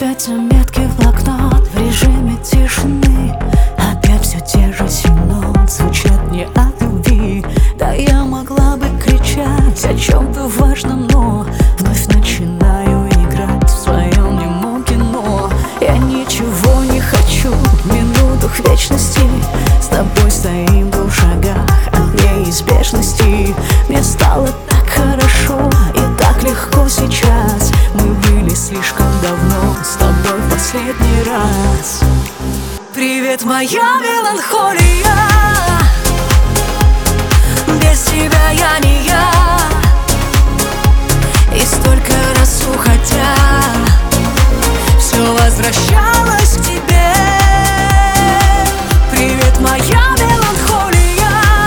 Опять заметки в блокнот в режиме тишины. Опять все те же 7 нот звучат не от любви. Да, я могла бы кричать о чем-то важном, но вновь начинаю играть в своем немом кино. Я ничего не хочу в минутах вечности. С тобой стоим в 2 шагах от неизбежности. Мне стало так хорошо и так легко сейчас. Мы были слишком давно с тобой в последний раз. Привет, моя меланхолия. Без тебя я не я. И столько раз уходя, все возвращалось к тебе. Привет, моя меланхолия.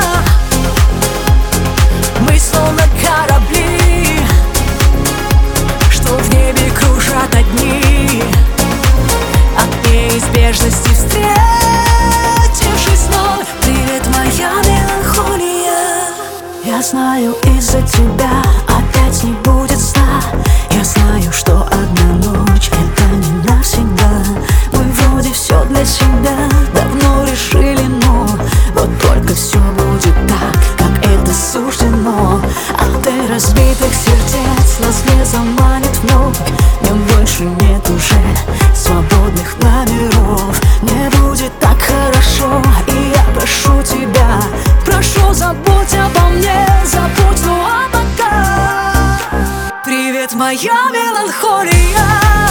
Мы словно корабли, что в небе кружат одни. От неизбежности встретившись вновь. Привет, моя меланхолия. Я знаю, из-за тебя опять не будет сна. Я знаю, что одна ночь — это не навсегда. Мы вроде все для себя давно решили, но вот только все будет так, как это суждено. От разбитых сердец нас не заманит вновь. Мне больше нет уже свободных номеров. Мне будет так хорошо, и я прошу тебя, прошу, забудь обо мне, забудь, ну а пока. Привет, моя меланхолия.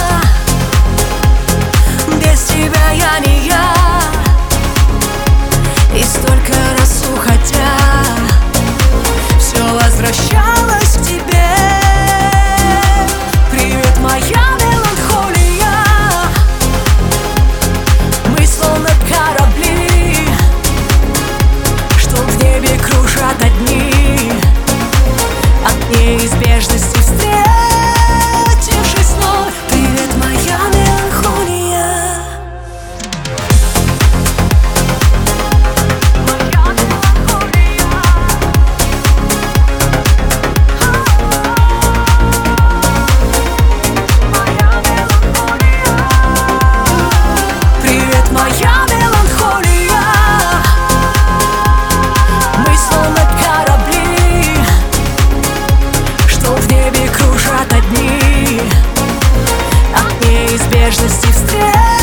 Без тебя я не я. И столько раз уходя, все возвращалось к тебе. Привет, моя меланхолия. Мы словно корабли, что в небе кружат одни. От неизбежности встретившись вновь. Привет, моя меланхолия. Привет, моя меланхолия. Мы словно корабли, что в небе кружат одни. От неизбежности встреч.